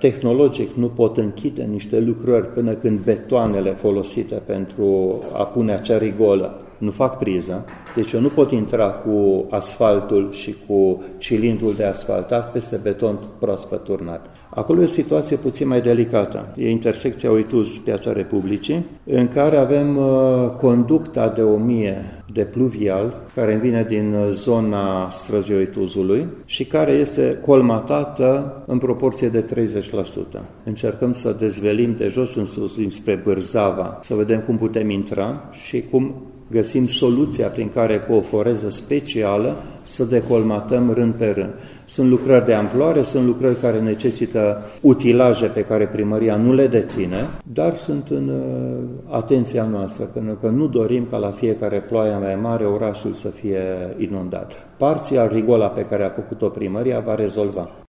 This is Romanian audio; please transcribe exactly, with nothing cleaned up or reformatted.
tehnologic nu pot închide niște lucrări până când betoanele folosite pentru a pune acea rigolă nu fac priză, deci eu nu pot intra cu asfaltul și cu cilindrul de asfaltat peste beton proaspăt turnat. Acolo e o situație puțin mai delicată. E intersecția Oituz-Piața Republicii, în care avem uh, conducta de o mie de pluvial, care vine din zona străzii Oituzului și care este colmatată în proporție de treizeci la sută. Încercăm să dezvelim de jos în sus, dinspre Bârzava, să vedem cum putem intra și cum găsim soluția prin care cu o foreză specială să decolmatăm rând pe rând. Sunt lucrări de amploare, sunt lucrări care necesită utilaje pe care primăria nu le deține, dar sunt în uh, atenția noastră, pentru că nu dorim ca la fiecare ploaie mai mare orașul să fie inundat. Parțial rigola pe care a făcut-o primăria va rezolva.